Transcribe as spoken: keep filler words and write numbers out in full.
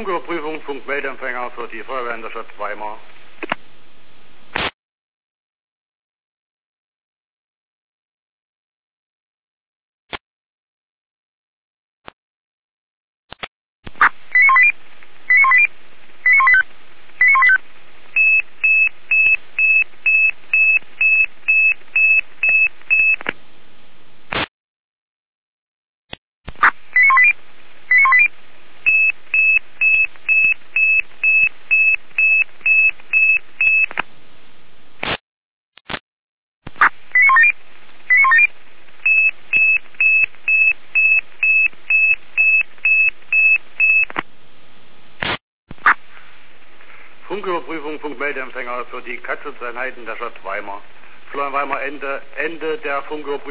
Funküberprüfung, Funkmeldeempfänger für die Feuerwehr in der Stadt Weimar. Funküberprüfung, Funkmeldeempfänger für die Katzenschutzeinheiten der Stadt Weimar. Florian Weimar, Ende, Ende der Funküberprüfung.